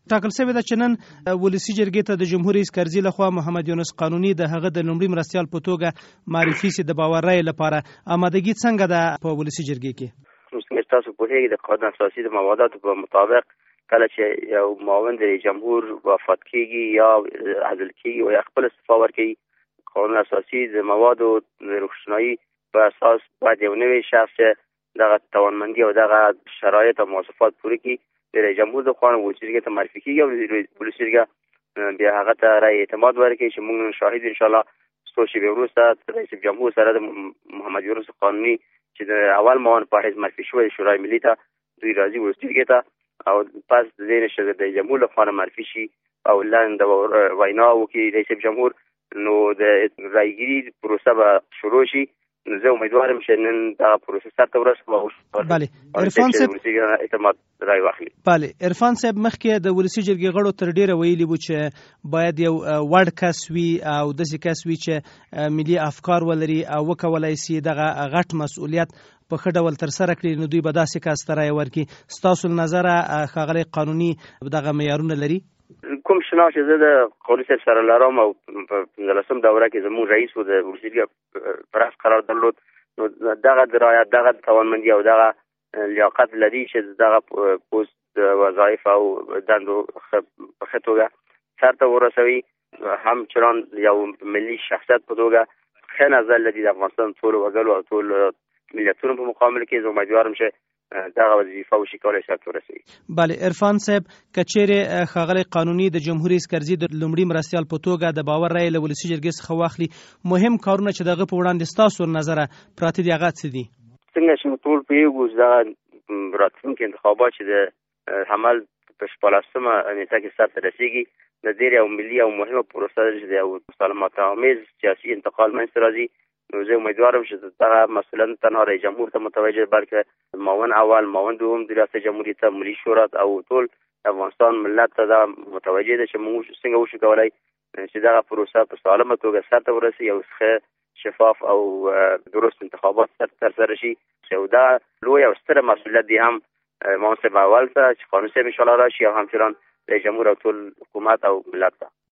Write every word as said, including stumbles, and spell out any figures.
ټاکل شوې ده چې نن ولسي جرګې ته د جمهور رئیس کرزي لخوا محمد یونس قانوني د هغه د لومړي مرستیال په توګه معرفي سي د باور رایې لپاره. آمادګي څنګه ده په ولسي جرګې کې؟ څنګه تاسو پوهیږئ د قانون اساسي د مواداتو په مطابق کله چې یو معاون د جمهور وفات کیږي یا عزل کیږي او یا خپل استعفا ورکوي، قانون اساسي د موادو د روښنايي په اساس باید یو نوی شخص چې دغه توانمندي او دغه شرایط او مواصفات پوره کړي د جمهور د خوا ولسي جرګې ته معرفي کیږي او ولسي جرګه بیا هغه ته رایې اعتماد ورکوي چې موږ شاهد انشاءالله څو شېبې وروسته رئیس جمهور سره د محمد یونس قانوني چې د اول معاون په حیث معرفي شوی شورای ملي ته دوی راځي ولسي جرګې ته او پس د دې نشه د جمهور لخوا معرفي شي او لاندې وینا وکړي رئیس جمهور، نو د رایګیري پروسه به شروع شي. زه امیدوارم چې نن دا پروسه سرته ورسوي. بله عرفان صاحب اعتماد رای واخلي. بله عرفان صاحب مخکې د ولسي جرګې غړو تر ډیره ویلي وو چې باید یو وړ کس وي او داسې کس وي چې ملي افکار ولري او وکولای شي دغه غټ مسؤلیت په ښه ډول ترسره کړي، نو دوی به داسې کس ته رایه ورکړي. ستاسو له نظره ښاغلی قانوني دغه معیارونه لري؟ کوم شنه چې زه د قانوني صاحب سره لرم او په پنځلسم دوره کې زموږ رئیس و د ولسي جرګې په رأس قرار درلود، نو دغه درایت دغه توانمندي او دغه لیاقت لري چې دغه پوست وظایف او دندو په ښه توګه سرته ورسوي، همچنان یو ملي شخصیت په توګه ښه نظر لري د افغانستان ټولو وګړو او ټولو ملتونو په مقابل کې. زه امیدوارم چې دغه وظیفه وشي کولای سرته ورسوي. بله عرفان صاحب که چیرې ښاغلی قانوني د جمهور رئیس کرزي د لومړي مرستیال په توګه د باور رایې له ولسي جرګې څخه واخلي، مهم کارونه چې دغه په وړاندې ستاسو نظره پراته دي هغه څه دي؟ څنګه چې ټول پوهېږو دغه راتلونکي انتخابات چې د حمل په شپاړسمه نېټه کې سرته رسېږي، د ډېرې او ملي او مهمه پروسه ده چې د یو مسالمت آمیز سیاسي انتقال منځته راځي. نو زه امیدوارم چې دغه مسئولیت تنها رئیس جمهور ته متوجه بلکې معاون اول معاون دوم د ریاست جمهوریت ته ملي شورا او ټول افغانستان ملت ته دا متوجه ده چې موږ څنګه وشو کولای چې دغه پروسه په سالمه توګه سرته ورسي او ښه شفاف او درست انتخابات ترسره شي. چې دا لوی او ستره مسئولیت دی هم معاون صاحب اول ته چې قانون صاحب انشاءالله راشي او همچنان رئیس جمهور او ټول حکومت او ملت ته.